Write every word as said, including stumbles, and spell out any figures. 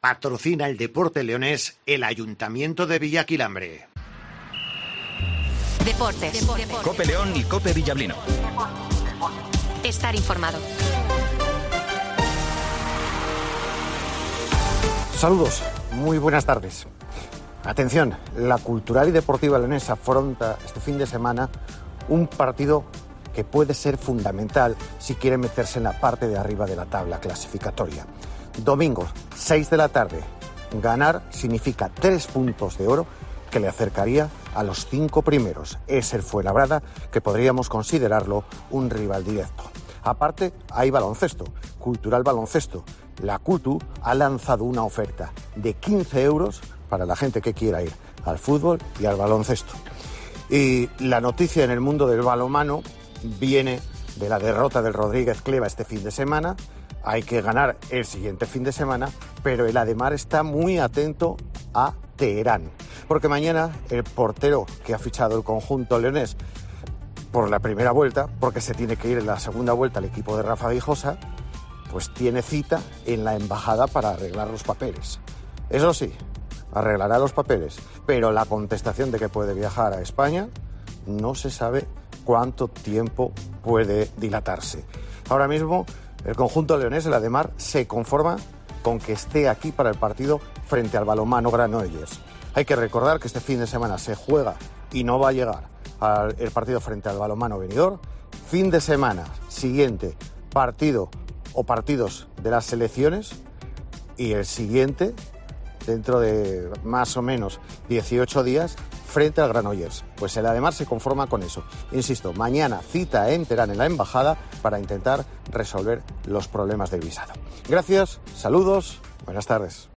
Patrocina el deporte leonés el Ayuntamiento de Villaquilambre. Deportes. Deportes. Cope León y Cope Villablino. Estar informado. Saludos, muy buenas tardes. Atención, la Cultural y Deportiva Leonesa afronta este fin de semana un partido que puede ser fundamental si quiere meterse en la parte de arriba de la tabla clasificatoria. Domingo, seis de la tarde. Ganar significa tres puntos de oro que le acercaría a los cinco primeros. Es el Fuenlabrada, que podríamos considerarlo un rival directo. Aparte, hay baloncesto, Cultural Baloncesto. La Cultu ha lanzado una oferta de quince euros para la gente que quiera ir al fútbol y al baloncesto. Y la noticia en el mundo del balonmano viene de la derrota del Rodríguez Cleva este fin de semana. Hay que ganar el siguiente fin de semana, pero el Ademar está muy atento a Teherán, porque mañana el portero que ha fichado el conjunto leonés por la primera vuelta, porque se tiene que ir en la segunda vuelta al equipo de Rafa Guijosa, pues tiene cita en la embajada para arreglar los papeles. Eso sí, arreglará los papeles, pero la contestación de que puede viajar a España no se sabe cuánto tiempo puede dilatarse. Ahora mismo el conjunto leonés, el Ademar, se conforma con que esté aquí para el partido frente al balonmano Granollers. Hay que recordar que este fin de semana se juega y no va a llegar al, el partido frente al balonmano Benidorm. Fin de semana siguiente, partido o partidos de las selecciones, y el siguiente, dentro de más o menos dieciocho días, frente al Granollers. Pues el Ademar se conforma con eso. Insisto, mañana cita en Teherán en la embajada para intentar resolver los problemas del visado. Gracias, saludos, buenas tardes.